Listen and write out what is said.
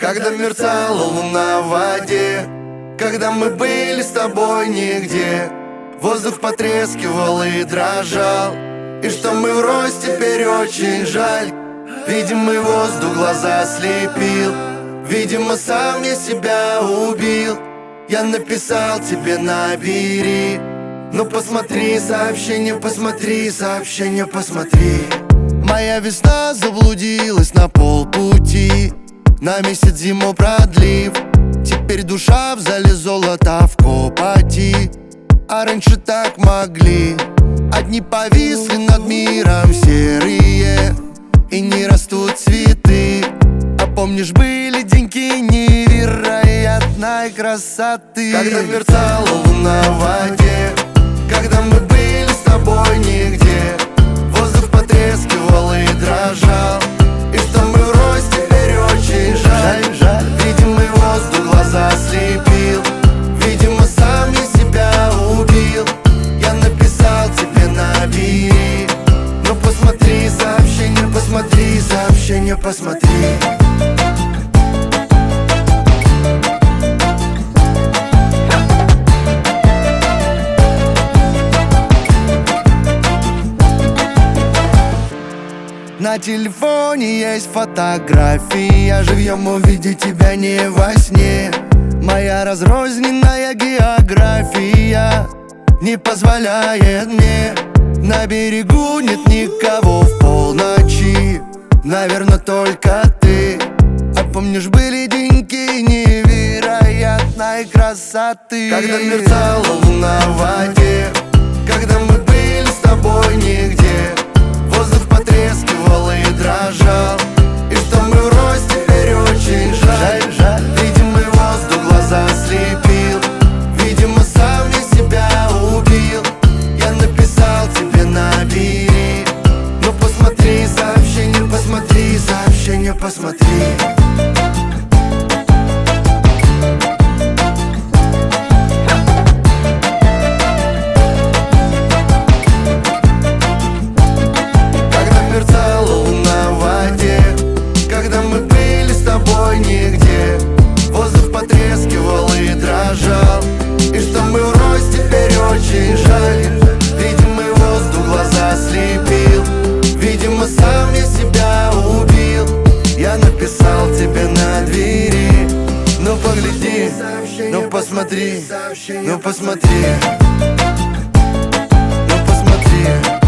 Когда мерцала луна в воде, когда мы были с тобой нигде, воздух потрескивал и дрожал. И что мы врозь, теперь очень жаль. Видимый воздух глаза слепил, видимо, сам я себя убил. Я написал тебе, набери, ну посмотри сообщение, посмотри сообщение, посмотри. Моя весна заблудилась на полпути, на месяц зиму продлив. Теперь душа в зале золота в копоти, а раньше так могли. Одни повисли над миром серые, и не растут цветы. А помнишь, были деньки невероятной красоты, когда мерцала луна в воде, когда мы были с тобой нигде, воздух потрескивал и дрожал. И что мы врозь, теперь очень жаль. Видимый воздух глаза слепил, видимо, сам я себя убил. Я написал тебе, набери, ну посмотри сообщение, посмотри сообщение, посмотри. На телефоне есть фотография, живьем увидеть тебя не во сне. Моя разрозненная география не позволяет мне. На берегу нет никого в полночи, наверное, только ты. А помнишь, были деньки невероятной красоты, когда мерцала луна в воде, когда мы были с тобой нигде, воздух потрескивал и дрожал. И что мы врозь, теперь очень жаль. Видимый воздух глаза слепил, видимо, сам я себя убил. Я написал тебе, набери, ну посмотри сообщение, посмотри сообщение, посмотри. Нигде воздух потрескивал и дрожал. И что мы врозь, теперь очень жаль. Видимый воздух глаза слепил, видимо, сам я себя убил. Я написал тебе на двери, ну погляди, ну посмотри, ну посмотри, ну посмотри.